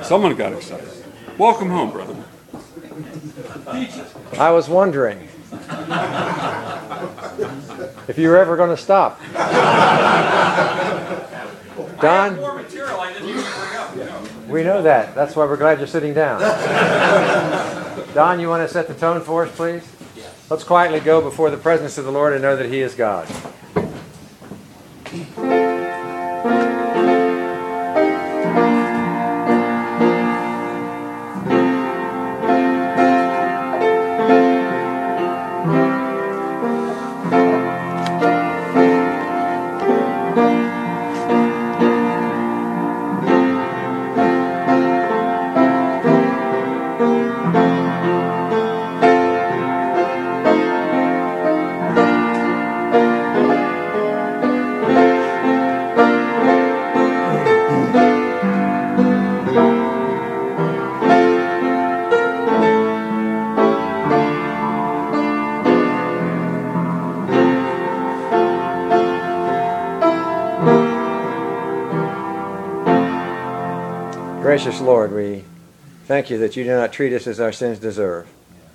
Someone got excited. Welcome home, brother. I was wondering if you were ever going to stop. Don? More material I didn't even bring up. We know that. That's why we're glad you're sitting down. Don, you want to set the tone for us, please? Yes. Let's quietly go before the presence of the Lord and know that He is God. Gracious Lord, we thank you that you do not treat us as our sins deserve.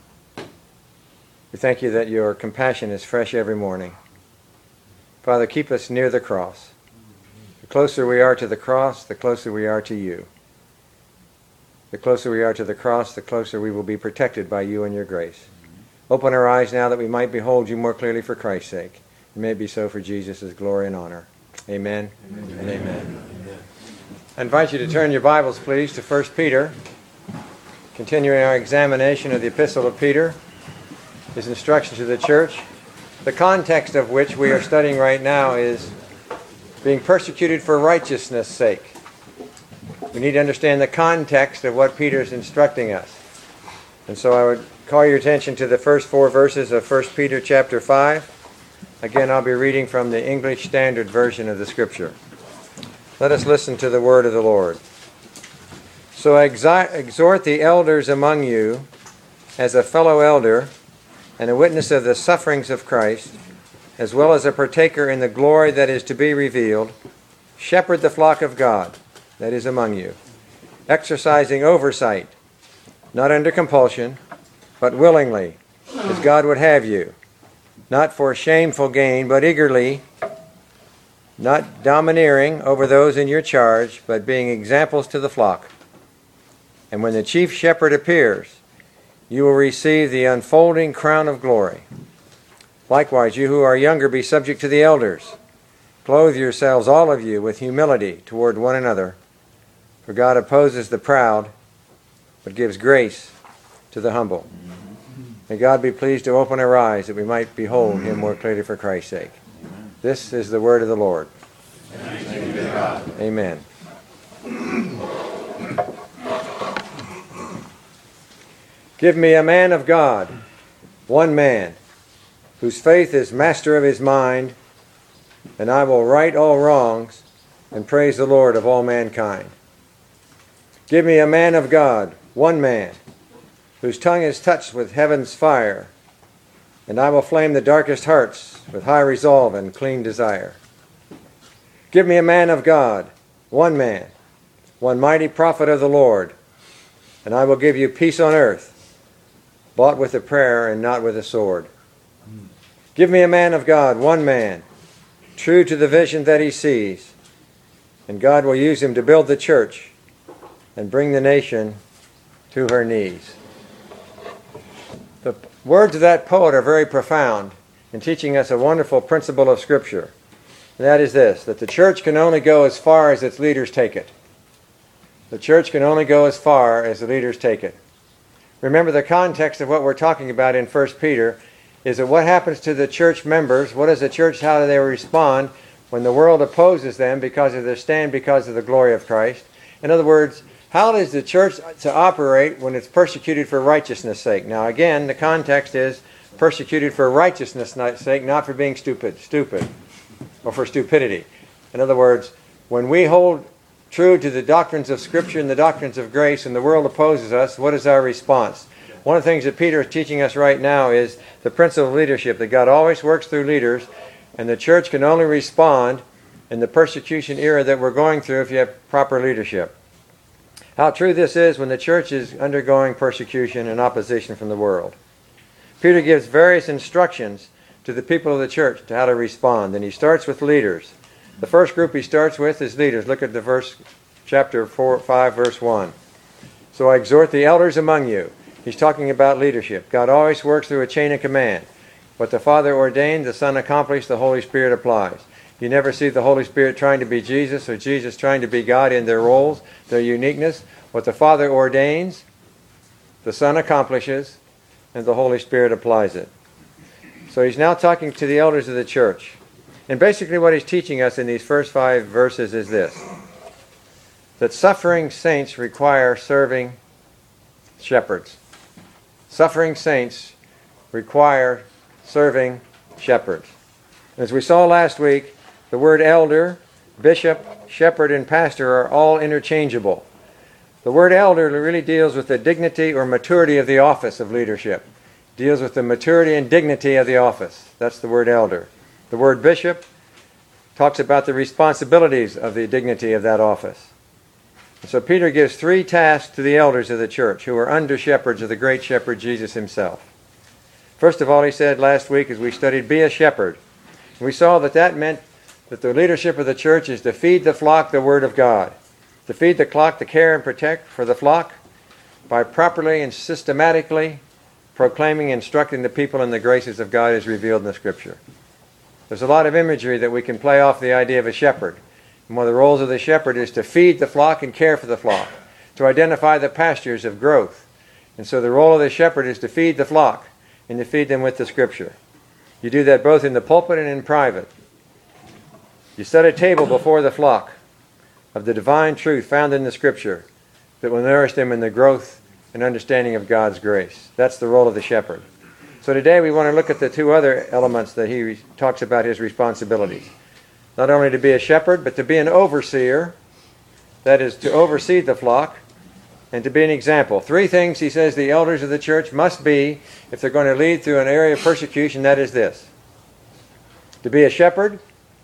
We thank you that your compassion is fresh every morning. Father, keep us near the cross. The closer we are to the cross, the closer we are to you. The closer we are to the cross, the closer we will be protected by you and your grace. Open our eyes now that we might behold you more clearly for Christ's sake. It may be so for Jesus' glory and honor. Amen, amen. And amen. I invite you to turn your Bibles, please, to 1 Peter, continuing our examination of the Epistle of Peter, his instruction to the church, the context of which we are studying right now is being persecuted for righteousness' sake. We need to understand the context of what Peter is instructing us. And so I would call your attention to the first 4 verses of 1 Peter chapter 5. Again, I'll be reading from the English Standard Version of the Scripture. Let us listen to the word of the Lord. So exhort the elders among you as a fellow elder and a witness of the sufferings of Christ, as well as a partaker in the glory that is to be revealed. Shepherd the flock of God that is among you, exercising oversight, not under compulsion, but willingly, as God would have you, not for shameful gain, but eagerly, not domineering over those in your charge, but being examples to the flock. And when the chief shepherd appears, you will receive the unfolding crown of glory. Likewise, you who are younger, be subject to the elders. Clothe yourselves, all of you, with humility toward one another. For God opposes the proud, but gives grace to the humble. May God be pleased to open our eyes that we might behold Him more clearly for Christ's sake. This is the word of the Lord. Thanks be to God. Amen. Give me a man of God, one man, whose faith is master of his mind, and I will right all wrongs and praise the Lord of all mankind. Give me a man of God, one man, whose tongue is touched with heaven's fire, and I will flame the darkest hearts with high resolve and clean desire. Give me a man of God, one man, one mighty prophet of the Lord, and I will give you peace on earth, bought with a prayer and not with a sword. Give me a man of God, one man, true to the vision that he sees, and God will use him to build the church and bring the nation to her knees. The words of that poet are very profound in teaching us a wonderful principle of Scripture. And that is this, that the church can only go as far as its leaders take it. The church can only go as far as the leaders take it. Remember, the context of what we're talking about in 1 Peter is that what happens to the church members, what is the church, how do they respond when the world opposes them because of their stand, because of the glory of Christ? In other words, how is the church to operate when it's persecuted for righteousness' sake? Now again, the context is persecuted for righteousness' sake, not for being stupid, or for stupidity. In other words, when we hold true to the doctrines of Scripture and the doctrines of grace and the world opposes us, what is our response? One of the things that Peter is teaching us right now is the principle of leadership, that God always works through leaders, and the church can only respond in the persecution era that we're going through if you have proper leadership. How true this is when the church is undergoing persecution and opposition from the world. Peter gives various instructions to the people of the church to how to respond, and he starts with leaders. The first group he starts with is leaders. Look at the verse, chapter 5, verse 1. So I exhort the elders among you. He's talking about leadership. God always works through a chain of command. What the Father ordained, the Son accomplished, the Holy Spirit applies. You never see the Holy Spirit trying to be Jesus or Jesus trying to be God in their roles, their uniqueness. What the Father ordains, the Son accomplishes, and the Holy Spirit applies it. So he's now talking to the elders of the church. And basically what he's teaching us in these first 5 verses is this: that suffering saints require serving shepherds. Suffering saints require serving shepherds. As we saw last week, the word elder, bishop, shepherd, and pastor are all interchangeable. The word elder really deals with the dignity or maturity of the office of leadership. It deals with the maturity and dignity of the office. That's the word elder. The word bishop talks about the responsibilities of the dignity of that office. And so Peter gives 3 tasks to the elders of the church who are under shepherds of the great shepherd Jesus himself. First of all, he said last week as we studied, be a shepherd. We saw that meant that the leadership of the church is to feed the flock the Word of God. To feed the flock, to care and protect for the flock by properly and systematically proclaiming and instructing the people in the graces of God as revealed in the Scripture. There's a lot of imagery that we can play off the idea of a shepherd. And one of the roles of the shepherd is to feed the flock and care for the flock, to identify the pastures of growth. And so the role of the shepherd is to feed the flock and to feed them with the Scripture. You do that both in the pulpit and in private. You set a table before the flock of the divine truth found in the Scripture that will nourish them in the growth and understanding of God's grace. That's the role of the shepherd. So today we want to look at the 2 other elements that he talks about his responsibilities. Not only to be a shepherd, but to be an overseer, that is, to oversee the flock, and to be an example. 3 things, he says, the elders of the church must be if they're going to lead through an area of persecution. That is this: to be a shepherd,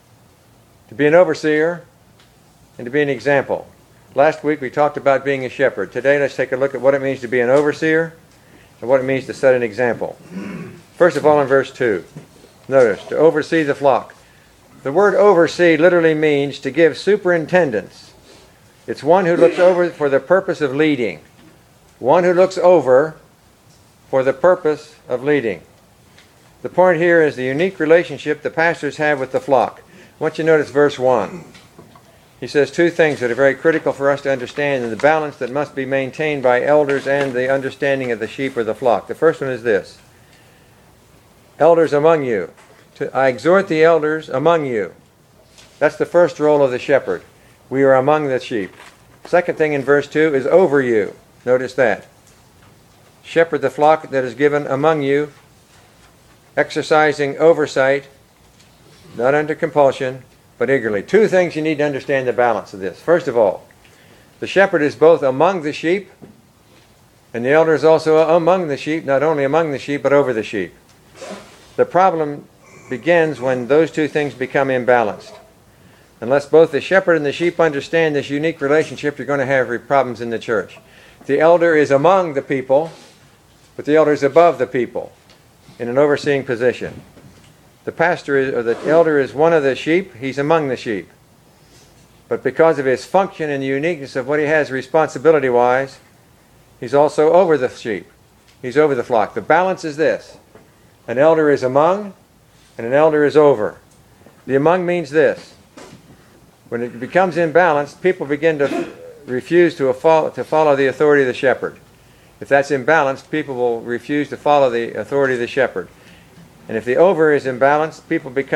to be an overseer, and to be an example. Last week we talked about being a shepherd. Today let's take a look at what it means to be an overseer and what it means to set an example. First of all, in verse 2, notice, to oversee the flock. The word oversee literally means to give superintendence. It's one who looks over for the purpose of leading. One who looks over for the purpose of leading. The point here is the unique relationship the pastors have with the flock. I want you to notice verse 1. He says 2 things that are very critical for us to understand in the balance that must be maintained by elders and the understanding of the sheep or the flock. The first one is this: elders among you. I exhort the elders among you. That's the first role of the shepherd. We are among the sheep. Second thing in verse 2 is over you. Notice that. Shepherd the flock that is given among you, exercising oversight, not under compulsion, but eagerly. 2 things you need to understand the balance of this. First of all, the shepherd is both among the sheep, and the elder is also among the sheep, not only among the sheep, but over the sheep. The problem begins when those 2 things become imbalanced. Unless both the shepherd and the sheep understand this unique relationship, you're going to have problems in the church. The elder is among the people, but the elder is above the people in an overseeing position. The pastor or the elder is one of the sheep, he's among the sheep. But because of his function and the uniqueness of what he has responsibility-wise, he's also over the sheep. He's over the flock. The balance is this: an elder is among and an elder is over. The among means this: when it becomes imbalanced, people begin to refuse to follow the authority of the shepherd. If that's imbalanced, people will refuse to follow the authority of the shepherd. And if the over is imbalanced,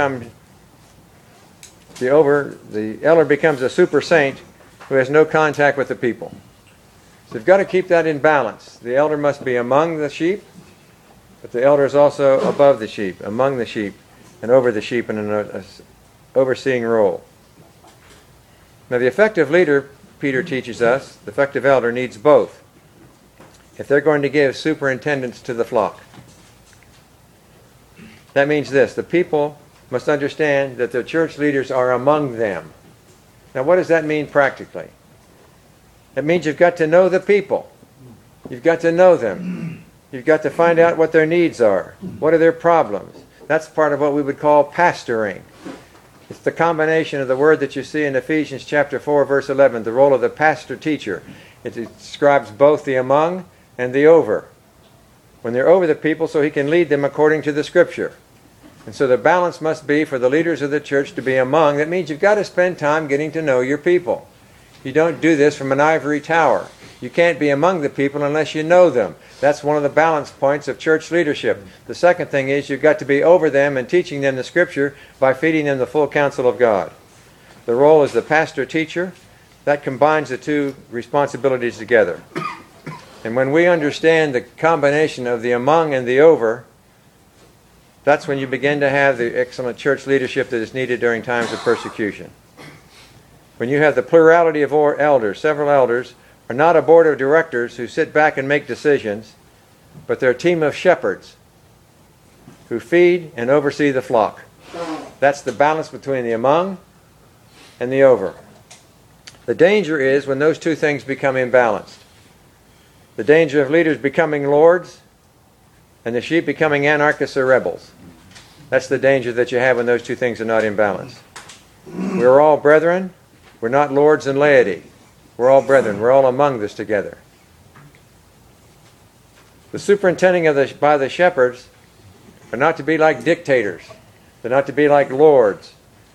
the elder becomes a super saint who has no contact with the people. So you've got to keep that in balance. The elder must be among the sheep, but the elder is also above the sheep, among the sheep, and over the sheep in an overseeing role. Now the effective leader, Peter teaches us, the effective elder needs both if they're going to give superintendence to the flock. That means this: the people must understand that the church leaders are among them. Now what does that mean practically? It means you've got to know the people. You've got to know them. You've got to find out what their needs are. What are their problems? That's part of what we would call pastoring. It's the combination of the word that you see in Ephesians chapter 4, verse 11, the role of the pastor-teacher. It describes both the among and the over. When they're over the people, so he can lead them according to the Scripture. And so the balance must be for the leaders of the church to be among. That means you've got to spend time getting to know your people. You don't do this from an ivory tower. You can't be among the people unless you know them. That's one of the balance points of church leadership. The second thing is you've got to be over them and teaching them the Scripture by feeding them the full counsel of God. The role as the pastor-teacher, that combines the two responsibilities together. And when we understand the combination of the among and the over, that's when you begin to have the excellent church leadership that is needed during times of persecution. When you have the plurality of elders, several elders are not a board of directors who sit back and make decisions, but they're a team of shepherds who feed and oversee the flock. That's the balance between the among and the over. The danger is when those two things become imbalanced. The danger of leaders becoming lords and the sheep becoming anarchists or rebels. That's the danger that you have when those two things are not in balance. We're all brethren. We're not lords and laity. We're all brethren. We're all among this together. The superintending by the shepherds are not to be like dictators. They're not to be like lords,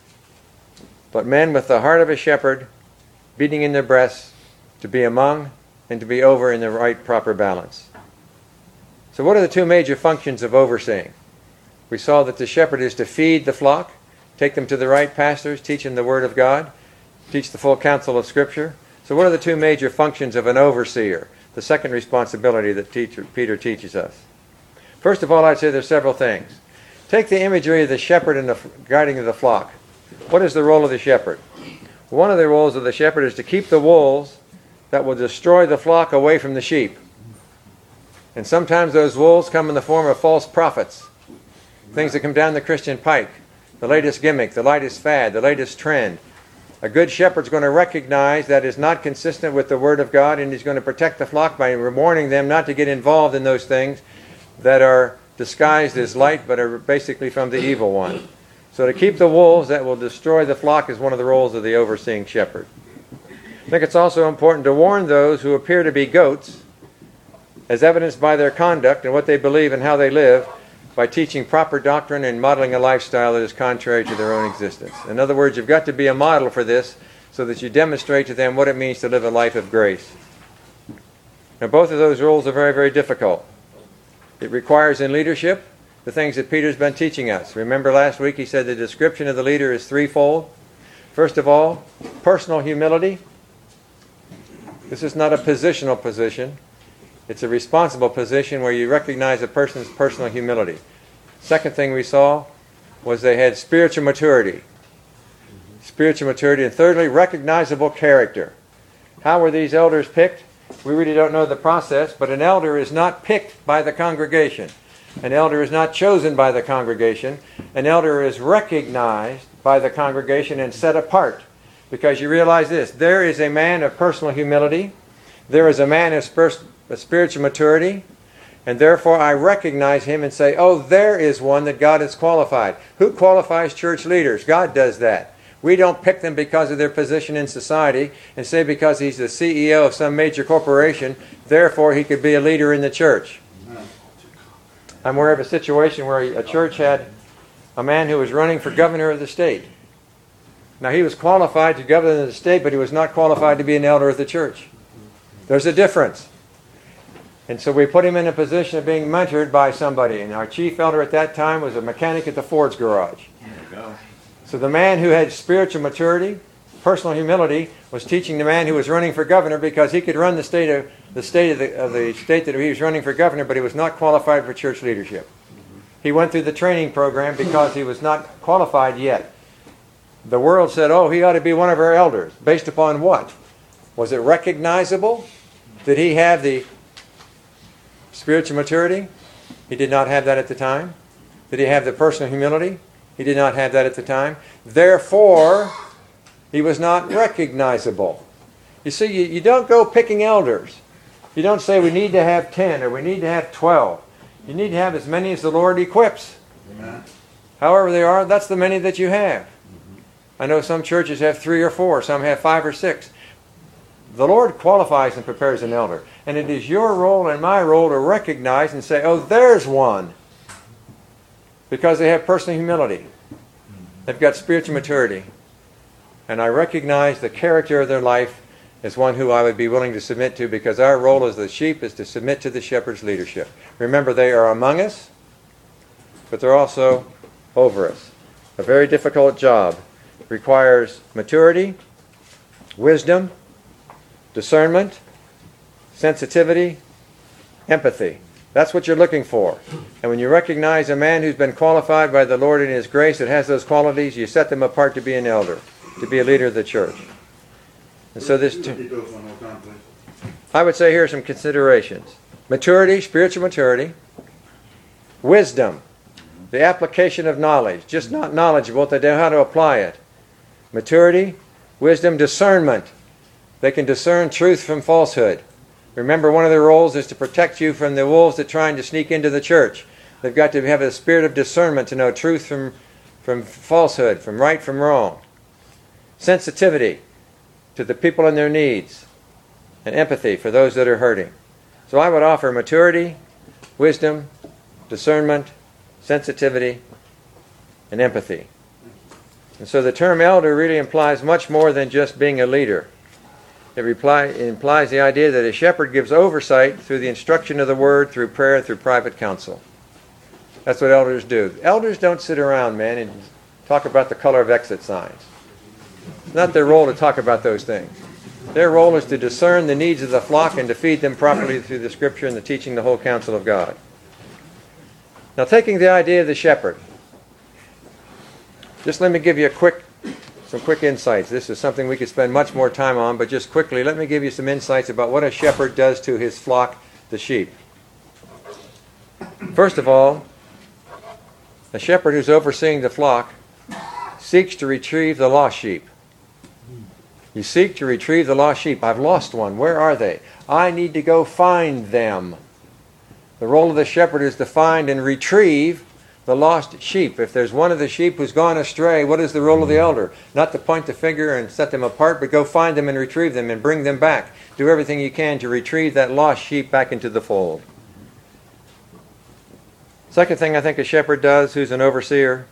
but men with the heart of a shepherd beating in their breasts to be among and to be over in the right proper balance. So what are the two major functions of overseeing? We saw that the shepherd is to feed the flock, take them to the right pastors, teach them the Word of God, teach the full counsel of Scripture. So what are the two major functions of an overseer? The second responsibility that Peter teaches us. First of all, I'd say there's several things. Take the imagery of the shepherd and the guiding of the flock. What is the role of the shepherd? One of the roles of the shepherd is to keep the wolves that will destroy the flock away from the sheep. And sometimes those wolves come in the form of false prophets. Things that come down the Christian pike. The latest gimmick, the latest fad, the latest trend. A good shepherd's going to recognize that is not consistent with the Word of God, and he's going to protect the flock by warning them not to get involved in those things that are disguised as light but are basically from the evil one. So to keep the wolves that will destroy the flock is one of the roles of the overseeing shepherd. I think it's also important to warn those who appear to be goats, as evidenced by their conduct and what they believe and how they live, by teaching proper doctrine and modeling a lifestyle that is contrary to their own existence. In other words, you've got to be a model for this so that you demonstrate to them what it means to live a life of grace. Now, both of those roles are very, very difficult. It requires in leadership the things that Peter's been teaching us. Remember last week he said the description of the leader is threefold. First of all, personal humility. This is not a positional position. It's a responsible position where you recognize a person's personal humility. Second thing we saw was they had spiritual maturity. Spiritual maturity. And thirdly, recognizable character. How were these elders picked? We really don't know the process, but an elder is not picked by the congregation. An elder is not chosen by the congregation. An elder is recognized by the congregation and set apart. Because you realize this, there is a man of personal humility. There is a man of spiritual maturity, and therefore I recognize him and say, oh, there is one that God has qualified. Who qualifies church leaders? God does that. We don't pick them because of their position in society and say because he's the CEO of some major corporation, therefore he could be a leader in the church. I'm aware of a situation where a church had a man who was running for governor of the state. Now he was qualified to govern the state, but he was not qualified to be an elder of the church. There's a difference. And so we put him in a position of being mentored by somebody. And our chief elder at that time was a mechanic at the Ford's garage. There you go. So the man who had spiritual maturity, personal humility, was teaching the man who was running for governor because he could run the state of the state that he was running for governor, but he was not qualified for church leadership. He went through the training program because he was not qualified yet. The world said, oh, he ought to be one of our elders. Based upon what? Was it recognizable? Did he have the spiritual maturity? He did not have that at the time. Did he have the personal humility? He did not have that at the time. Therefore, he was not recognizable. You see, you don't go picking elders. You don't say we need to have 10 or we need to have 12. You need to have as many as the Lord equips. Amen. However they are, that's the many that you have. I know some churches have 3 or 4, some have 5 or 6. The Lord qualifies and prepares an elder. And it is your role and my role to recognize and say, oh, there's one. Because they have personal humility. They've got spiritual maturity. And I recognize the character of their life as one who I would be willing to submit to, because our role as the sheep is to submit to the shepherd's leadership. Remember, they are among us, but they're also over us. A very difficult job. Requires maturity, wisdom, discernment, sensitivity, empathy. That's what you're looking for. And when you recognize a man who's been qualified by the Lord in His grace that has those qualities, you set them apart to be an elder, to be a leader of the church. And so I would say here are some considerations. Maturity, spiritual maturity. Wisdom, the application of knowledge. Just not knowledgeable, they know how to apply it. Maturity, wisdom, discernment. They can discern truth from falsehood. Remember, one of their roles is to protect you from the wolves that are trying to sneak into the church. They've got to have a spirit of discernment to know truth from falsehood, from right from wrong. Sensitivity to the people and their needs, and empathy for those that are hurting. So I would offer maturity, wisdom, discernment, sensitivity, and empathy. And so the term elder really implies much more than just being a leader. It implies the idea that a shepherd gives oversight through the instruction of the word, through prayer, through private counsel. That's what elders do. Elders don't sit around, man, and talk about the color of exit signs. It's not their role to talk about those things. Their role is to discern the needs of the flock and to feed them properly through the Scripture and the teaching the whole counsel of God. Now, taking the idea of the shepherd, just let me give you some quick insights. This is something we could spend much more time on, but just quickly, let me give you some insights about what a shepherd does to his flock, the sheep. First of all, a shepherd who's overseeing the flock seeks to retrieve the lost sheep. You seek to retrieve the lost sheep. I've lost one. Where are they? I need to go find them. The role of the shepherd is to find and retrieve the lost sheep. If there's one of the sheep who's gone astray, what is the role of the elder? Not to point the finger and set them apart, but go find them and retrieve them and bring them back. Do everything you can to retrieve that lost sheep back into the fold. Second thing I think a shepherd does, who's an overseer,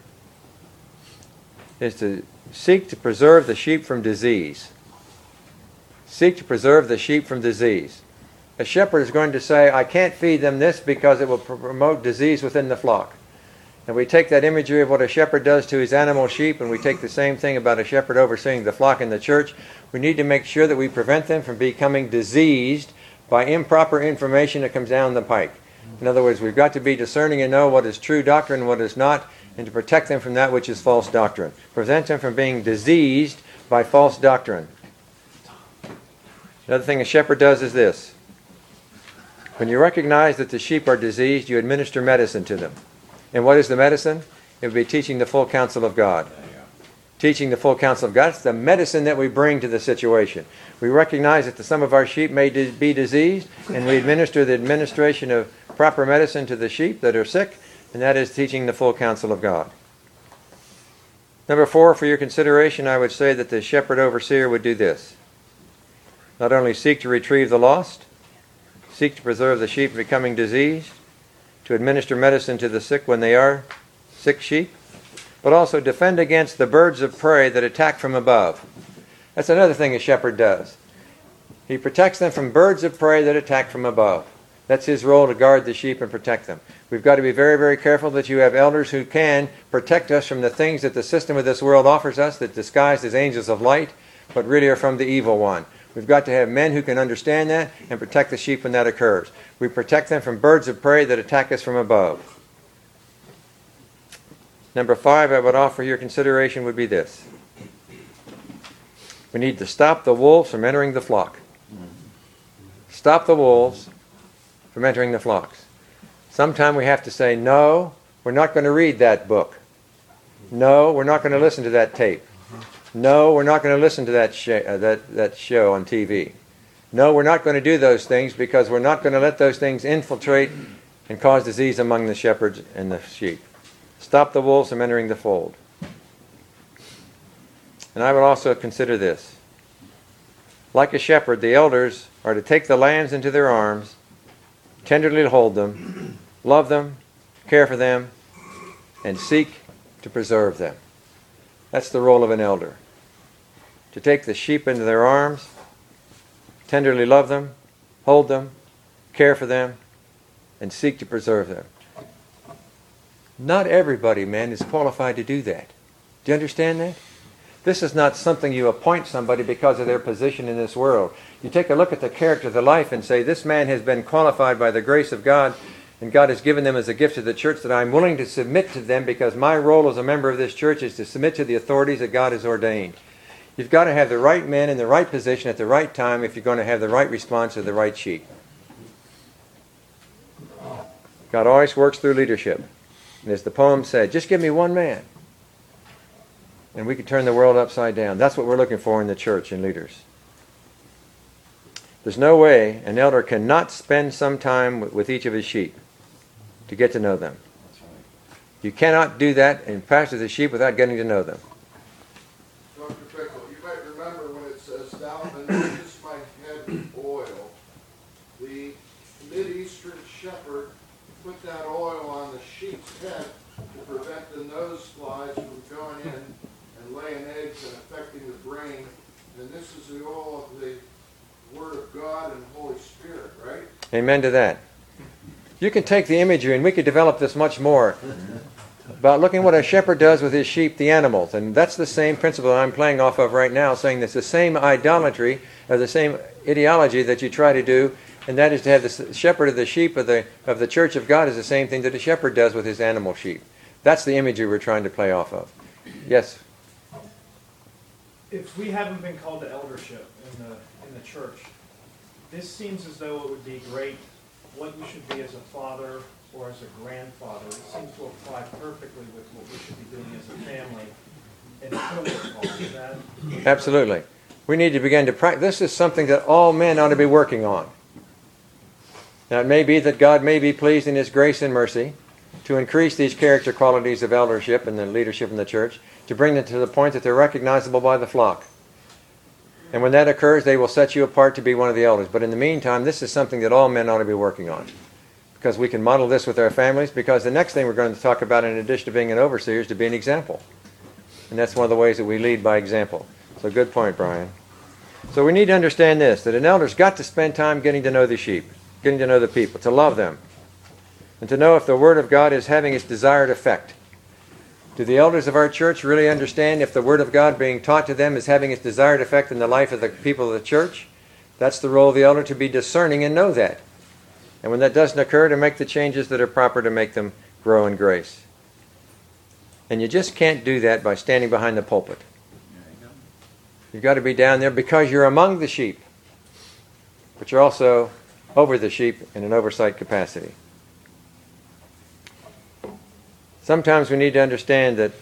is to seek to preserve the sheep from disease. Seek to preserve the sheep from disease. A shepherd is going to say, I can't feed them this because it will promote disease within the flock. And we take that imagery of what a shepherd does to his animal sheep, and we take the same thing about a shepherd overseeing the flock in the church. We need to make sure that we prevent them from becoming diseased by improper information that comes down the pike. In other words, we've got to be discerning and know what is true doctrine and what is not, and to protect them from that which is false doctrine. Prevent them from being diseased by false doctrine. Another thing a shepherd does is this. When you recognize that the sheep are diseased, you administer medicine to them. And what is the medicine? It would be teaching the full counsel of God. Teaching the full counsel of God. It's the medicine that we bring to the situation. We recognize that some of our sheep may be diseased, and we administer the administration of proper medicine to the sheep that are sick, and that is teaching the full counsel of God. Number 4, for your consideration, I would say that the shepherd overseer would do this. Not only seek to retrieve the lost, seek to preserve the sheep from becoming diseased, to administer medicine to the sick when they are sick sheep, but also defend against the birds of prey that attack from above. That's another thing a shepherd does. He protects them from birds of prey that attack from above. That's his role, to guard the sheep and protect them. We've got to be very, very careful that you have elders who can protect us from the things that the system of this world offers us that disguised as angels of light, but really are from the evil one. We've got to have men who can understand that and protect the sheep when that occurs. We protect them from birds of prey that attack us from above. Number 5, I would offer your consideration would be this. We need to stop the wolves from entering the flock. Stop the wolves from entering the flocks. Sometime we have to say, no, we're not going to read that book. No, we're not going to listen to that tape. No, we're not going to listen to that show on TV. No, we're not going to do those things because we're not going to let those things infiltrate and cause disease among the shepherds and the sheep. Stop the wolves from entering the fold. And I would also consider this. Like a shepherd, the elders are to take the lambs into their arms, tenderly hold them, love them, care for them, and seek to preserve them. That's the role of an elder. To take the sheep into their arms, tenderly love them, hold them, care for them, and seek to preserve them. Not everybody, man, is qualified to do that. Do you understand that? This is not something you appoint somebody because of their position in this world. You take a look at the character of the life and say, this man has been qualified by the grace of God, and God has given them as a gift to the church that I'm willing to submit to them because my role as a member of this church is to submit to the authorities that God has ordained. You've got to have the right men in the right position at the right time if you're going to have the right response to the right sheep. God always works through leadership. And as the poem said, just give me one man, and we could turn the world upside down. That's what we're looking for in the church and leaders. There's no way an elder cannot spend some time with each of his sheep to get to know them. You cannot do that and pasture the sheep without getting to know them. Dr. Pickle, you might remember when it says, "Thou anointest my head with oil." The Mideastern shepherd put that oil on the sheep's head to prevent the nose flies from going in and laying eggs and affecting the brain. And this is the oil of the Word of God and Holy Spirit, right? Amen to that. You can take the imagery, and we could develop this much more, about looking what a shepherd does with his sheep, the animals. And that's the same principle that I'm playing off of right now, saying that's the same idolatry, or the same ideology that you try to do, and that is to have the shepherd of the sheep of the church of God is the same thing that a shepherd does with his animal sheep. That's the imagery we're trying to play off of. Yes? If we haven't been called to eldership in the church, this seems as though it would be great what you should be as a father or as a grandfather. It seems to apply perfectly with what we should be doing as a family until we're called. Is that? Absolutely. We need to begin to practice. This is something that all men ought to be working on. Now, it may be that God may be pleased in His grace and mercy to increase these character qualities of eldership and the leadership in the church, to bring them to the point that they're recognizable by the flock. And when that occurs, they will set you apart to be one of the elders. But in the meantime, this is something that all men ought to be working on, because we can model this with our families, because the next thing we're going to talk about, in addition to being an overseer, is to be an example. And that's one of the ways that we lead by example. So good point, Brian. So we need to understand this, that an elder's got to spend time getting to know the sheep, getting to know the people, to love them, and to know if the Word of God is having its desired effect. Do the elders of our church really understand if the Word of God being taught to them is having its desired effect in the life of the people of the church? That's the role of the elder, to be discerning and know that. And when that doesn't occur, to make the changes that are proper to make them grow in grace. And you just can't do that by standing behind the pulpit. You've got to be down there because you're among the sheep, but you're also over the sheep in an oversight capacity. Sometimes we need to understand that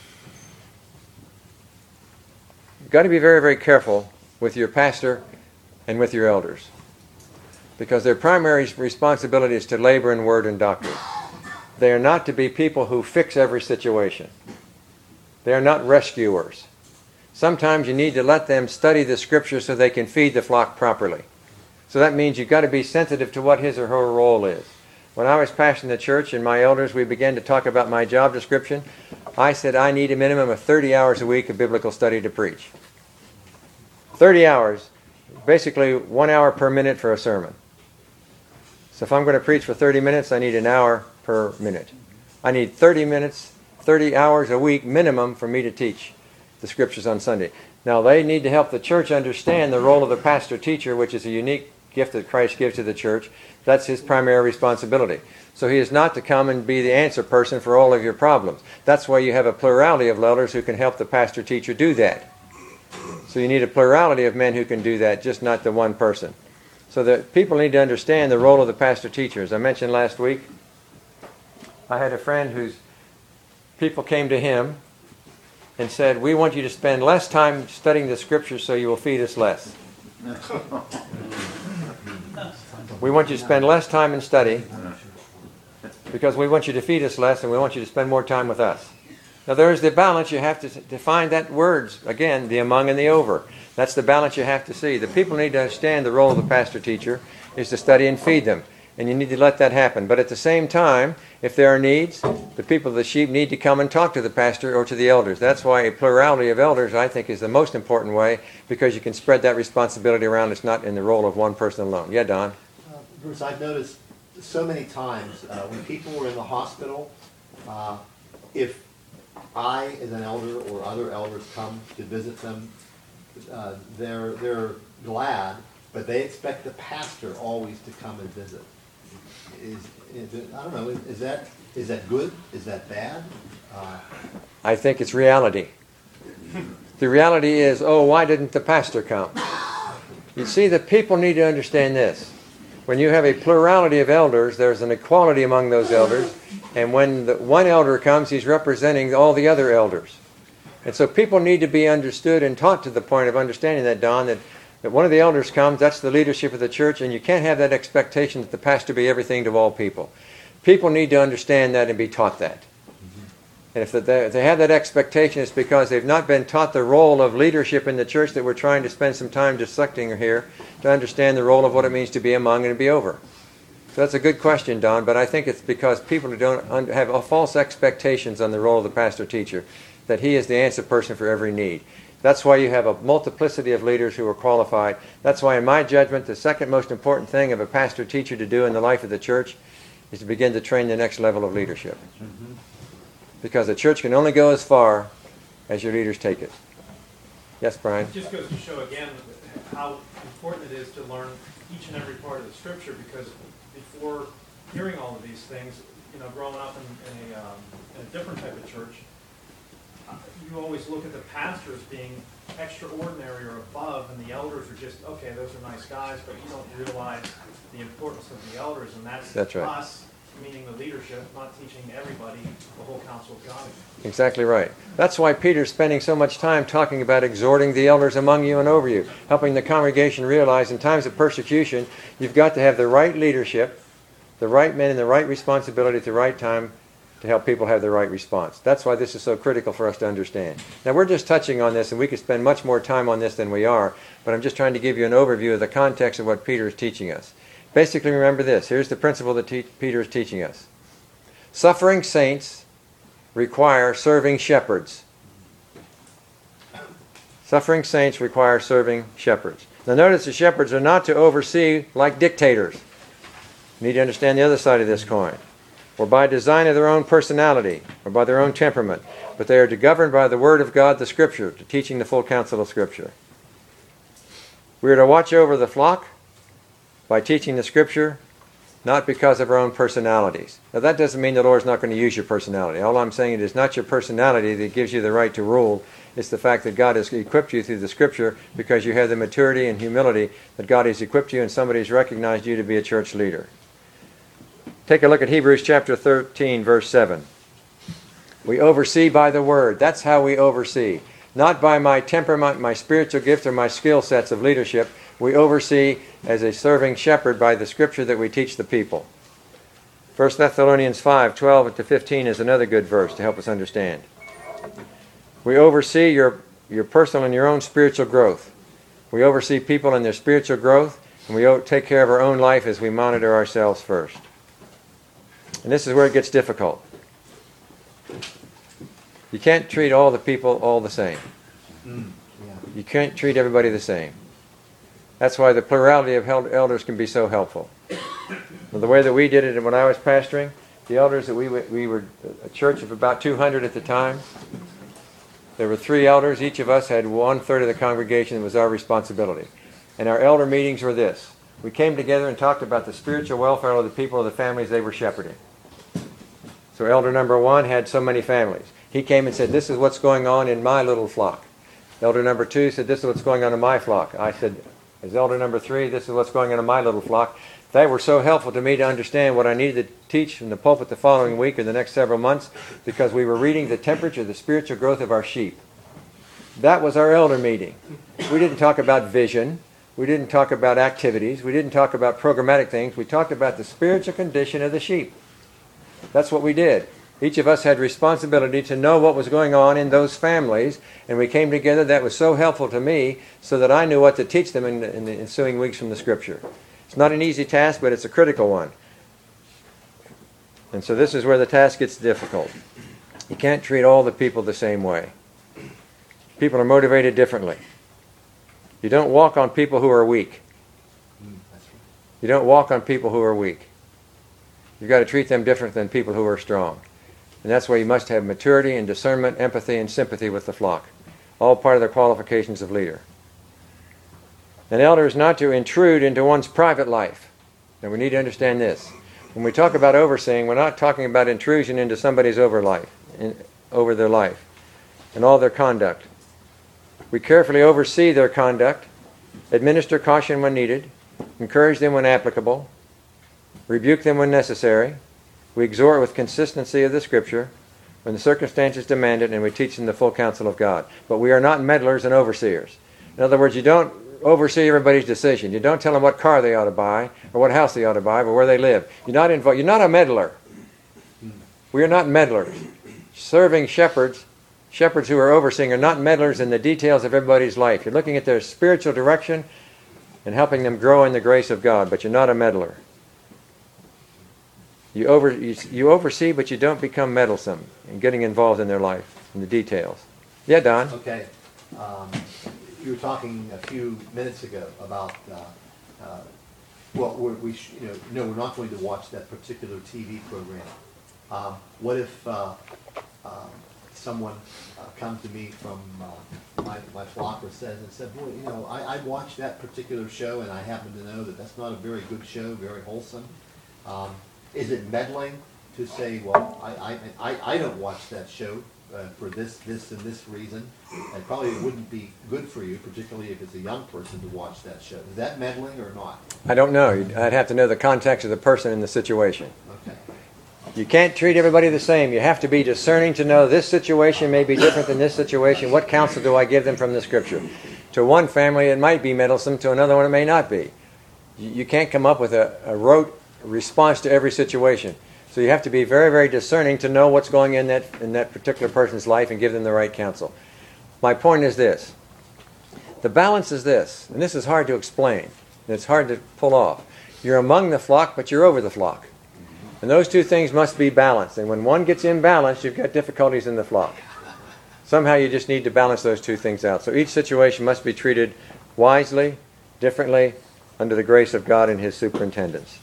you've got to be very, very careful with your pastor and with your elders, because their primary responsibility is to labor in word and doctrine. They are not to be people who fix every situation. They are not rescuers. Sometimes you need to let them study the Scripture so they can feed the flock properly. So that means you've got to be sensitive to what his or her role is. When I was pastoring the church and my elders, we began to talk about my job description. I said I need a minimum of 30 hours a week of biblical study to preach. 30 hours, basically 1 hour per minute for a sermon. So if I'm going to preach for 30 minutes, I need an hour per minute. I need 30 minutes, 30 hours a week minimum for me to teach the Scriptures on Sunday. Now, they need to help the church understand the role of the pastor-teacher, which is a unique gift that Christ gives to the church. That's his primary responsibility. So he is not to come and be the answer person for all of your problems. That's why you have a plurality of elders who can help the pastor-teacher do that. So you need a plurality of men who can do that, just not the one person. So that people need to understand the role of the pastor-teacher. As I mentioned last week, I had a friend whose people came to him and said, we want you to spend less time studying the Scriptures so you will feed us less. We want you to spend less time in study because we want you to feed us less and we want you to spend more time with us. Now there is the balance. You have to define that words, again, the among and the over. That's the balance you have to see. The people need to understand the role of the pastor teacher is to study and feed them. And you need to let that happen. But at the same time, if there are needs, the people of the sheep need to come and talk to the pastor or to the elders. That's why a plurality of elders, I think, is the most important way, because you can spread that responsibility around. It's not in the role of one person alone. Yeah, Don? Bruce, I've noticed so many times when people were in the hospital, if I, as an elder, or other elders come to visit them, they're glad, but they expect the pastor always to come and visit. I don't know. Is that good? Is that bad? I think it's reality. The reality is, why didn't the pastor come? You see, the people need to understand this. When you have a plurality of elders, there's an equality among those elders. And when the one elder comes, he's representing all the other elders. And so people need to be understood and taught to the point of understanding that, Don, that one of the elders comes, that's the leadership of the church, and you can't have that expectation that the pastor be everything to all people. People need to understand that and be taught that. And if they have that expectation, it's because they've not been taught the role of leadership in the church that we're trying to spend some time dissecting here to understand the role of what it means to be among and to be over. So that's a good question, Don, but I think it's because people don't have false expectations on the role of the pastor-teacher, that he is the answer person for every need. That's why you have a multiplicity of leaders who are qualified. That's why, in my judgment, the second most important thing of a pastor-teacher to do in the life of the church is to begin to train the next level of leadership. Mm-hmm. Because the church can only go as far as your leaders take it. Yes, Brian? It just goes to show again how important it is to learn each and every part of the Scripture, because before hearing all of these things, growing up in a different type of church, you always look at the pastors being extraordinary or above, and the elders are just, okay, those are nice guys, but you don't realize the importance of the elders, and that's right. Us, meaning the leadership, not teaching everybody the whole counsel of God. Exactly right. That's why Peter's spending so much time talking about exhorting the elders among you and over you, helping the congregation realize in times of persecution, you've got to have the right leadership, the right men in the right responsibility at the right time to help people have the right response. That's why this is so critical for us to understand. Now, we're just touching on this, and we could spend much more time on this than we are, but I'm just trying to give you an overview of the context of what Peter is teaching us. Basically, remember this. Here's the principle that Peter is teaching us. Suffering saints require serving shepherds. Suffering saints require serving shepherds. Now, notice the shepherds are not to oversee like dictators. You need to understand the other side of this coin. Or by design of their own personality, or by their own temperament, but they are to govern by the Word of God, the Scripture, to teaching the full counsel of Scripture. We are to watch over the flock by teaching the Scripture, not because of our own personalities. Now that doesn't mean the Lord's not going to use your personality. All I'm saying, it is not your personality that gives you the right to rule. It's the fact that God has equipped you through the Scripture because you have the maturity and humility that God has equipped you and somebody has recognized you to be a church leader. Take a look at Hebrews chapter 13, verse 7. We oversee by the Word. That's how we oversee. Not by my temperament, my spiritual gift, or my skill sets of leadership. We oversee as a serving shepherd by the Scripture that we teach the people. 1 Thessalonians 5, 12 to 15 is another good verse to help us understand. We oversee your personal and your own spiritual growth. We oversee people in their spiritual growth, and we take care of our own life as we monitor ourselves first. And this is where it gets difficult. You can't treat all the people all the same. You can't treat everybody the same. That's why the plurality of elders can be so helpful. Well, the way that we did it when I was pastoring, the elders that we were a church of about 200 at the time. There were 3 elders. Each of us had 1/3 of the congregation that was our responsibility. And our elder meetings were this. We came together and talked about the spiritual welfare of the people of the families they were shepherding. So elder number 1 had so many families. He came and said, this is what's going on in my little flock. Elder number 2 said, this is what's going on in my flock. I said, as elder number 3, this is what's going on in my little flock. They were so helpful to me to understand what I needed to teach in the pulpit the following week or the next several months, because we were reading the temperature, the spiritual growth of our sheep. That was our elder meeting. We didn't talk about vision. We didn't talk about activities. We didn't talk about programmatic things. We talked about the spiritual condition of the sheep. That's what we did. Each of us had responsibility to know what was going on in those families, and we came together. That was so helpful to me so that I knew what to teach them in the ensuing weeks from the Scripture. It's not an easy task, but it's a critical one. And so this is where the task gets difficult. You can't treat all the people the same way. People are motivated differently. You don't walk on people who are weak. You don't walk on people who are weak. You've got to treat them different than people who are strong. And that's why you must have maturity and discernment, empathy and sympathy with the flock. All part of the qualifications of leader. An elder is not to intrude into one's private life. And we need to understand this. When we talk about overseeing, we're not talking about intrusion into somebody's over their life and all their conduct. We carefully oversee their conduct, administer caution when needed, encourage them when applicable, rebuke them when necessary. We exhort with consistency of the Scripture when the circumstances demand it, and we teach them the full counsel of God. But we are not meddlers and overseers. In other words, you don't oversee everybody's decision. You don't tell them what car they ought to buy or what house they ought to buy or where they live. You're not involved. You're not a meddler. We are not meddlers. Serving shepherds who are overseeing are not meddlers in the details of everybody's life. You're looking at their spiritual direction and helping them grow in the grace of God, but you're not a meddler. You oversee, but you don't become meddlesome in getting involved in their life, in the details. Yeah, Don? Okay. You were talking a few minutes ago about, we're not going to watch that particular TV program. What if someone comes to me from my flock or said, boy, I watched that particular show and I happen to know that that's not a very good show, very wholesome. Is it meddling to say, well, I don't watch that show for this and this reason, and probably it wouldn't be good for you, particularly if it's a young person, to watch that show. Is that meddling or not? I don't know. I'd have to know the context of the person and the situation. Okay. You can't treat everybody the same. You have to be discerning to know this situation may be different than this situation. What counsel do I give them from the Scripture? To one family it might be meddlesome, to another one it may not be. You can't come up with a rote response to every situation. So you have to be very, very discerning to know what's going in that particular person's life and give them the right counsel. My point is this. The balance is this, and this is hard to explain, and it's hard to pull off. You're among the flock, but you're over the flock. And those two things must be balanced. And when one gets imbalanced, you've got difficulties in the flock. Somehow you just need to balance those two things out. So each situation must be treated wisely, differently, under the grace of God and His superintendence.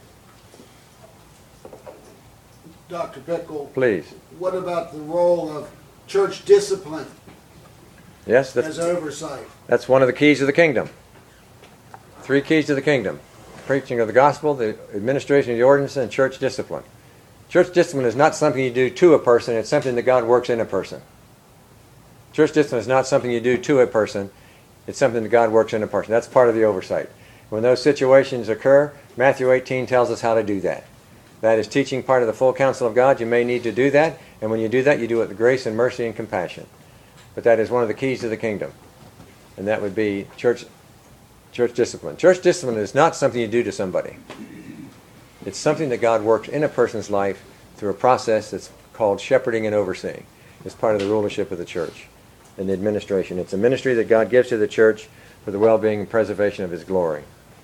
Dr. Bickle, Please. what about the role of church discipline Yes, as oversight? that's one of the keys of the kingdom. 3 keys to the kingdom. Preaching of the gospel, the administration of the ordinance, and church discipline. Church discipline is not something you do to a person, it's something that God works in a person. Church discipline is not something you do to a person, it's something that God works in a person. That's part of the oversight. When those situations occur, Matthew 18 tells us how to do that. That is teaching part of the full counsel of God. You may need to do that, and when you do that, you do it with grace and mercy and compassion. But that is one of the keys to the kingdom, and that would be church discipline. Church discipline is not something you do to somebody. It's something that God works in a person's life through a process that's called shepherding and overseeing. It's part of the rulership of the church and the administration. It's a ministry that God gives to the church for the well-being and preservation of His glory.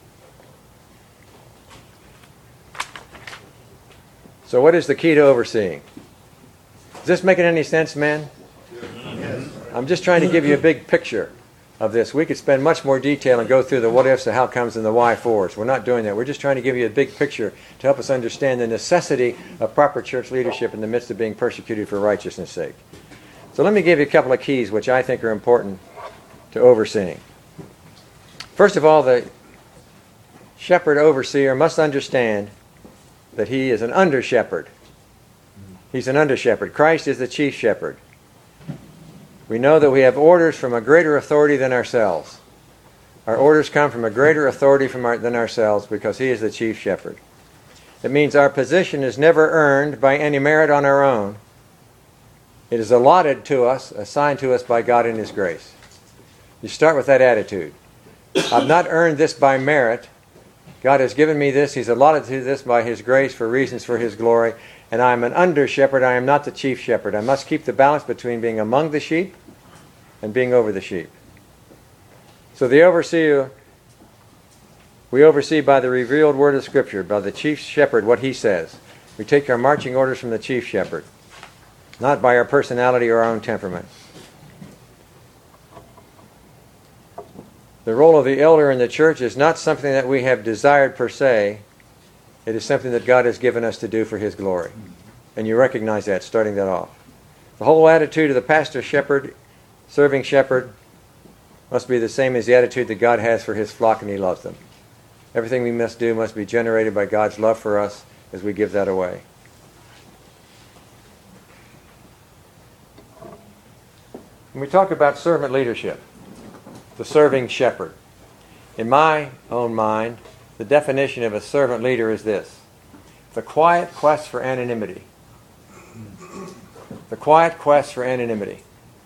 So what is the key to overseeing? Is this making any sense, man? Yes. I'm just trying to give you a big picture of this. We could spend much more detail and go through the what-ifs, the how-comes, and the why-fors. We're not doing that. We're just trying to give you a big picture to help us understand the necessity of proper church leadership in the midst of being persecuted for righteousness' sake. So let me give you a couple of keys which I think are important to overseeing. First of all, the shepherd overseer must understand that he is an under-shepherd. He's an under-shepherd. Christ is the chief shepherd. We know that we have orders from a greater authority than ourselves. Our orders come from a greater authority than ourselves because He is the chief shepherd. It means our position is never earned by any merit on our own, It is allotted to us, assigned to us by God in His grace. You start with that attitude. I've not earned this by merit. God has given me this. He's allotted to this by His grace for reasons for His glory. And I am an under shepherd. I am not the chief shepherd. I must keep the balance between being among the sheep and being over the sheep. So the overseer, we oversee by the revealed word of Scripture, by the chief shepherd, what he says. We take our marching orders from the chief shepherd, not by our personality or our own temperament. The role of the elder in the church is not something that we have desired per se. It is something that God has given us to do for His glory. And you recognize that, starting that off. The whole attitude of the pastor shepherd, serving shepherd, must be the same as the attitude that God has for His flock, and He loves them. Everything we must do must be generated by God's love for us as we give that away. When we talk about servant leadership, the serving shepherd, in my own mind, the definition of a servant leader is this: the quiet quest for anonymity. The quiet quest for anonymity.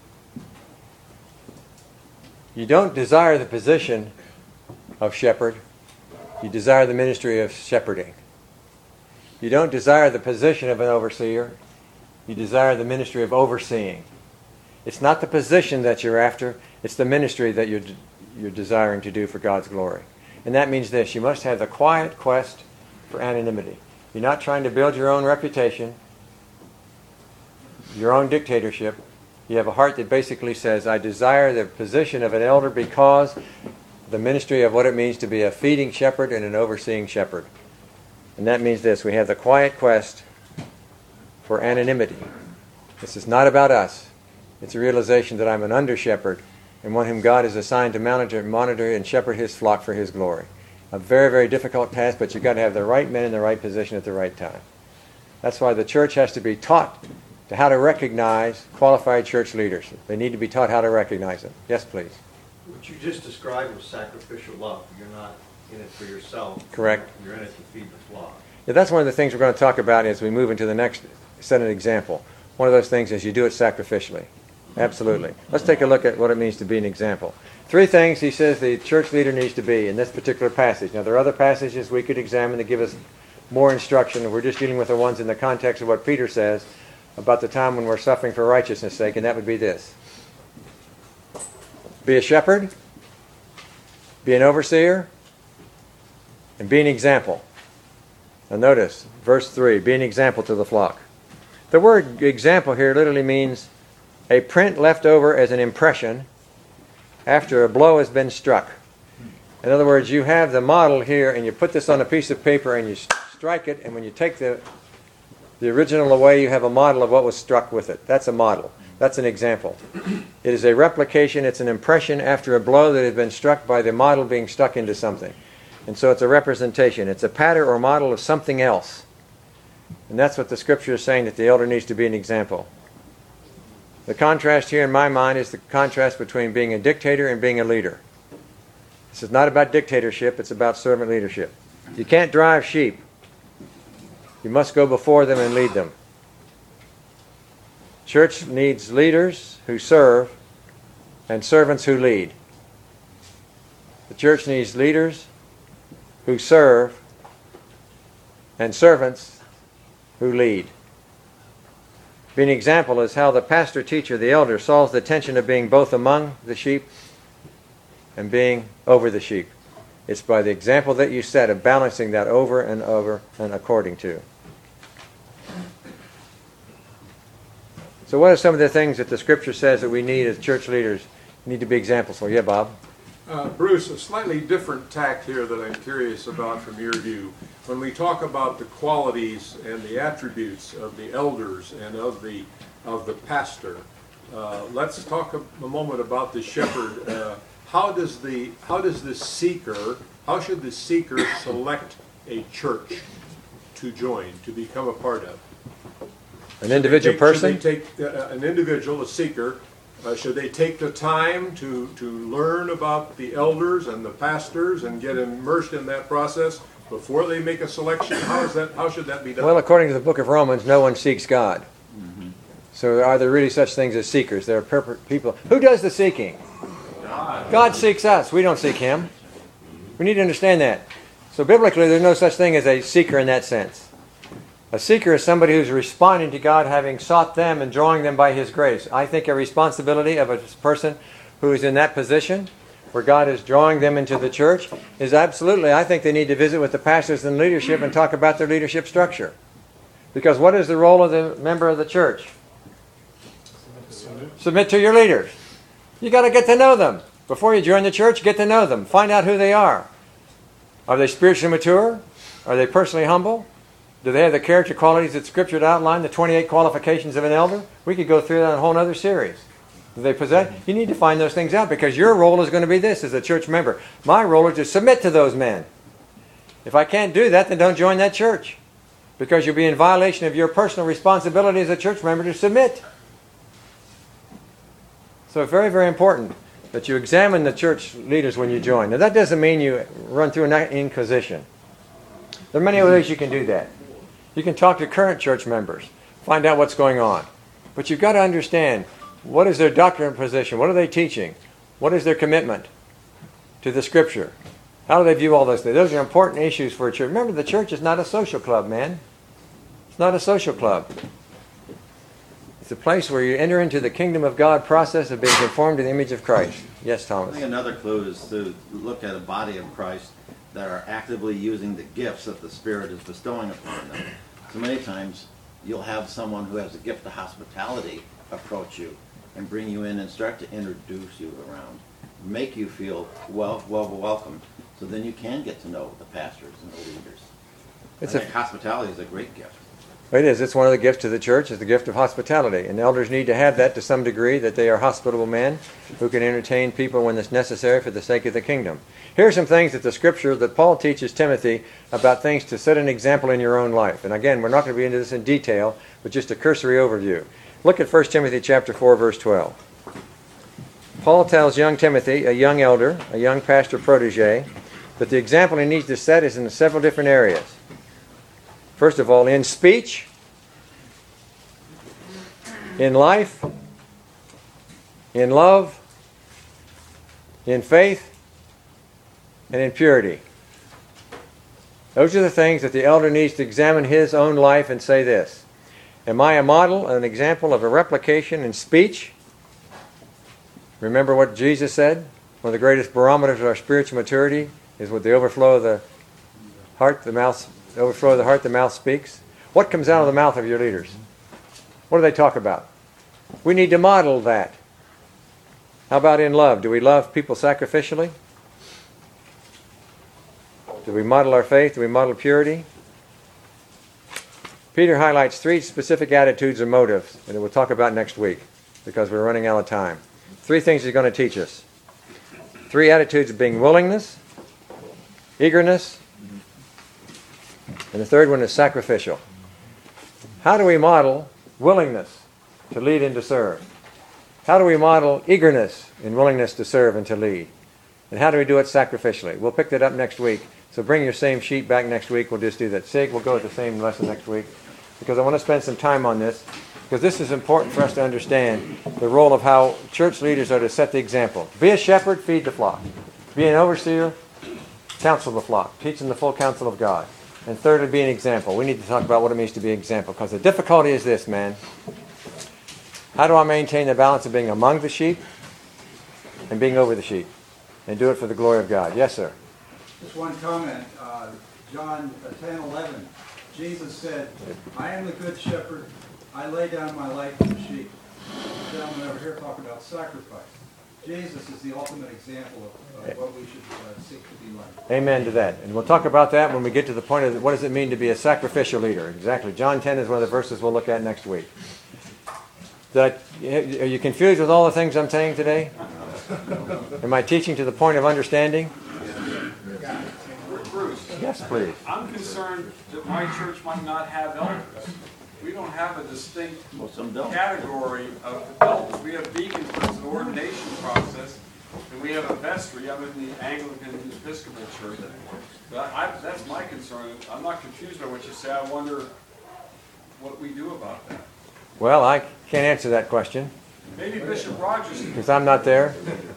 You don't desire the position of shepherd. You desire the ministry of shepherding. You don't desire the position of an overseer. You desire the ministry of overseeing. It's not the position that you're after. It's the ministry that you're desiring to do for God's glory. And that means this: you must have the quiet quest for anonymity. You're not trying to build your own reputation, your own dictatorship. You have a heart that basically says, I desire the position of an elder because the ministry of what it means to be a feeding shepherd and an overseeing shepherd. And that means this: we have the quiet quest for anonymity. This is not about us. It's a realization that I'm an under shepherd and one whom God has assigned to monitor and shepherd His flock for His glory. A very, very difficult task, but you've got to have the right men in the right position at the right time. That's why the church has to be taught to how to recognize qualified church leaders. They need to be taught how to recognize them. Yes, please. What you just described was sacrificial love. You're not in it for yourself. Correct. You're in it to feed the flock. Yeah, that's one of the things we're going to talk about as we move into the next set an example. One of those things is you do it sacrificially. Absolutely. Let's take a look at what it means to be an example. 3 things he says the church leader needs to be in this particular passage. Now, there are other passages we could examine that give us more instruction. We're just dealing with the ones in the context of what Peter says about the time when we're suffering for righteousness' sake, and that would be this: be a shepherd, be an overseer, and be an example. Now notice, verse 3, be an example to the flock. The word example here literally means a print left over as an impression after a blow has been struck. In other words, you have the model here, and you put this on a piece of paper and you strike it, and when you take the original away, you have a model of what was struck with it. That's a model. That's an example. It is a replication. It's an impression after a blow that has been struck by the model being stuck into something. And so it's a representation. It's a pattern or model of something else. And that's what the Scripture is saying, that the elder needs to be an example. The contrast here in my mind is the contrast between being a dictator and being a leader. This is not about dictatorship. It's about servant leadership. You can't drive sheep. You must go before them and lead them. Church needs leaders who serve and servants who lead. The church needs leaders who serve and servants who lead. Being an example is how the pastor, teacher, the elder solves the tension of being both among the sheep and being over the sheep. It's by the example that you set of balancing that over and over and according to. So what are some of the things that the Scripture says that we need as church leaders need to be examples for? Yeah, Bob? Bruce, a slightly different tact here that I'm curious about from your view. When we talk about the qualities and the attributes of the elders and of the pastor, let's talk a moment about the shepherd. How should the seeker select a church to join, to become a part of? An individual person? Should they take an individual, a seeker? Should they take the time to learn about the elders and the pastors and get immersed in that process before they make a selection? How should that be done? Well, according to the book of Romans, no one seeks God. So are there really such things as seekers? There are people. Who does the seeking? God seeks us. We don't seek Him. We need to understand that. So biblically, there's no such thing as a seeker in that sense. A seeker is somebody who's responding to God, having sought them and drawing them by His grace. I think a responsibility of a person who is in that position, where God is drawing them into the church, is absolutely, I think they need to visit with the pastors and leadership and talk about their leadership structure. Because what is the role of the member of the church? Submit to your leaders. You got to get to know them. Before you join the church, get to know them. Find out who they are. Are they spiritually mature? Are they personally humble? Do they have the character qualities that Scripture outlined, the 28 qualifications of an elder? We could go through that in a whole other series. Do they possess? You need to find those things out, because your role is going to be this as a church member. My role is to submit to those men. If I can't do that, then don't join that church, because you'll be in violation of your personal responsibility as a church member to submit. So it's very, very important that you examine the church leaders when you join. Now, that doesn't mean you run through an inquisition. There are many ways you can do that. You can talk to current church members, find out what's going on. But you've got to understand, what is their doctrinal position? What are they teaching? What is their commitment to the Scripture? How do they view all those things? Those are important issues for a church. Remember, the church is not a social club, man. It's not a social club. It's a place where you enter into the kingdom of God process of being conformed to the image of Christ. Yes, I Thomas? think another clue is to look at a body of Christ that are actively using the gifts that the Spirit is bestowing upon them. So many times you'll have someone who has a gift of hospitality approach you and bring you in and start to introduce you around, make you feel welcomed, so then you can get to know the pastors and the leaders. I think hospitality is a great gift. It is. It's one of the gifts to the church, is the gift of hospitality. And elders need to have that to some degree, that they are hospitable men who can entertain people when it's necessary for the sake of the kingdom. Here are some things that the Scripture, that Paul teaches Timothy about things to set an example in your own life. And again, we're not going to be into this in detail, but just a cursory overview. Look at 1 Timothy chapter 4, verse 12. Paul tells young Timothy, a young elder, a young pastor protege, that the example he needs to set is in several different areas. First of all, in speech, in life, in love, in faith, and in purity. Those are the things that the elder needs to examine his own life and say this: am I a model, an example of a replication in speech? Remember what Jesus said? One of the greatest barometers of our spiritual maturity is with the overflow of the heart, the mouth. The overflow of the heart, the mouth speaks. What comes out of the mouth of your leaders? What do they talk about? We need to model that. How about in love? Do we love people sacrificially? Do we model our faith? Do we model purity? Peter highlights 3 specific attitudes or motives that we'll talk about next week, because we're running out of time. 3 things he's going to teach us. 3 attitudes of being: willingness, eagerness, and the third one is sacrificial. How do we model willingness to lead and to serve? How do we model eagerness and willingness to serve and to lead? And how do we do it sacrificially? We'll pick that up next week. So bring your same sheet back next week. We'll just do that. Sig, we'll go with the same lesson next week, because I want to spend some time on this, because this is important for us to understand the role of how church leaders are to set the example. Be a shepherd, feed the flock. Be an overseer, counsel the flock, teach them the full counsel of God. And thirdly, be an example. We need to talk about what it means to be an example, because the difficulty is this, man. How do I maintain the balance of being among the sheep and being over the sheep, and do it for the glory of God? Yes, sir. Just one comment. John 10:11. Jesus said, "I am the good shepherd. I lay down my life for the sheep." The gentleman over here talking about sacrifice. Jesus is the ultimate example of what we should seek to be like. Amen to that. And we'll talk about that when we get to the point of what does it mean to be a sacrificial leader. Exactly. John 10 is one of the verses we'll look at next week. Are you confused with all the things I'm saying today? Am I teaching to the point of understanding? Bruce, Yes, please. I'm concerned that my church might not have elders. We don't have a distinct Well, some don't. category of elders. We have deacons, but it's an ordination process, and we have a vestry. I'm in the Anglican Episcopal Church. But that's my concern. I'm not confused by what you say. I wonder what we do about that. Well, I can't answer that question Maybe Bishop Rogers. because I'm not there.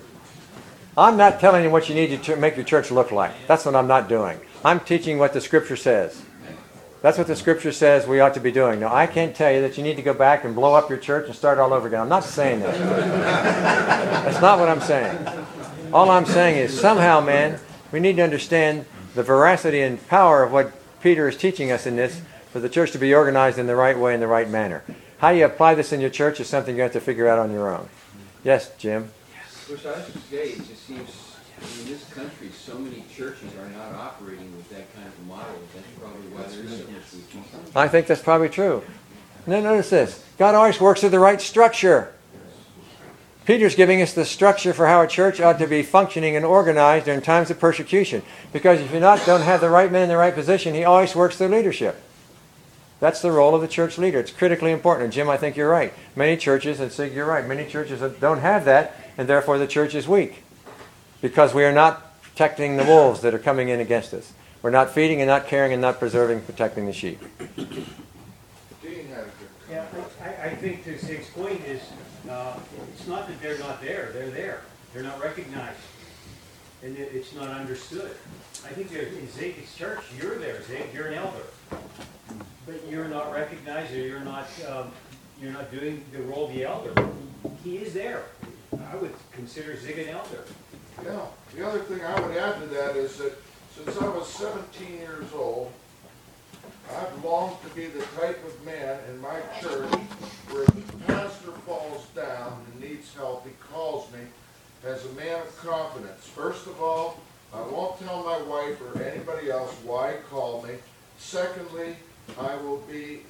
I'm not telling you what you need to make your church look like. That's what I'm not doing. I'm teaching what the Scripture says. That's what the Scripture says we ought to be doing. Now, I can't tell you that you need to go back and blow up your church and start all over again. I'm not saying that. That's not what I'm saying. All I'm saying is somehow, man, we need to understand the veracity and power of what Peter is teaching us in this for the church to be organized in the right way, in the right manner. How you apply this in your church is something you have to figure out on your own. Yes, Jim? Which I should say, it just seems, in this country, so many churches are not operating with that kind of model. That's probably why there is so much weakness. I think that's probably true. Now notice this. God always works with the right structure. Peter's giving us the structure for how a church ought to be functioning and organized during times of persecution. Because if you don't have the right men in the right position, he always works through leadership. That's the role of the church leader. It's critically important. And Jim, I think you're right. Many churches, and Sig, you're right, many churches don't have that, and therefore the church is weak. Because we are not protecting the wolves that are coming in against us. We're not feeding and not caring and not preserving, protecting the sheep. Dean had a good Yeah, I think to Sig's point is, it's not that they're not there, they're there. They're not recognized. And it's not understood. I think in Zig's church, you're there, Zig, you're an elder. But you're not recognized, or you're not doing the role of the elder. He is there. I would consider Zig an elder. Yeah, the other thing I would add to that is that since I was 17 years old, I've longed to be the type of man in my church where if the pastor falls down and needs help, he calls me as a man of confidence. First of all, I won't tell my wife or anybody else why he called me. Secondly, I will be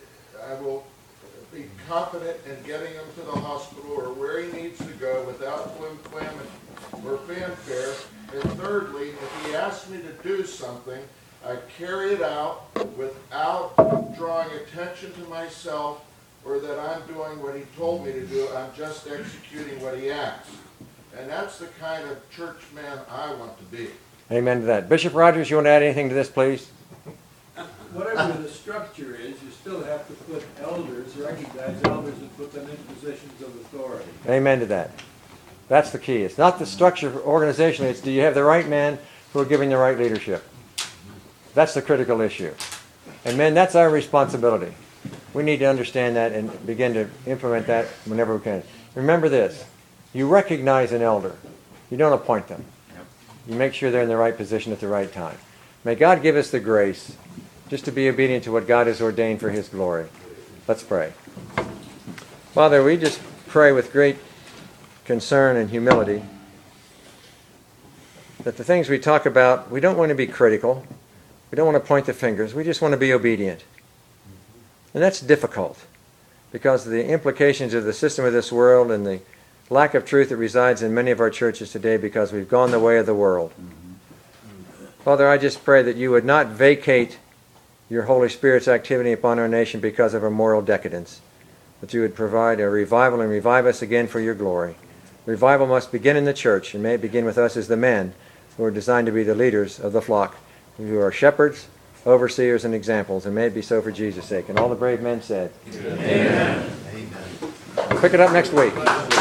confident in getting him to the hospital or where he needs to go without flim-flam or fanfare. And thirdly, if he asks me to do something, I carry it out without drawing attention to myself or that I'm doing what he told me to do. I'm just executing what he asked. And that's the kind of church man I want to be. Amen to that. Bishop Rogers, you want to add anything to this, please? Whatever the structure is, you still have to put elders, recognize elders, and put them in positions of authority. Amen to that. That's the key. It's not the structure organizationally, it's do you have the right men who are giving the right leadership. That's the critical issue. And men, that's our responsibility. We need to understand that and begin to implement that whenever we can. Remember this. You recognize an elder. You don't appoint them. You make sure they're in the right position at the right time. May God give us the grace just to be obedient to what God has ordained for His glory. Let's pray. Father, we just pray with great concern and humility that the things we talk about, we don't want to be critical. We don't want to point the fingers. We just want to be obedient. And that's difficult because of the implications of the system of this world and the lack of truth that resides in many of our churches today because we've gone the way of the world. Father, I just pray that you would not vacate your Holy Spirit's activity upon our nation because of our moral decadence, that you would provide a revival and revive us again for your glory. Revival must begin in the church, and may it begin with us as the men who are designed to be the leaders of the flock, who are shepherds, overseers, and examples, and may it be so for Jesus' sake. And all the brave men said, Amen. Amen. Pick it up next week.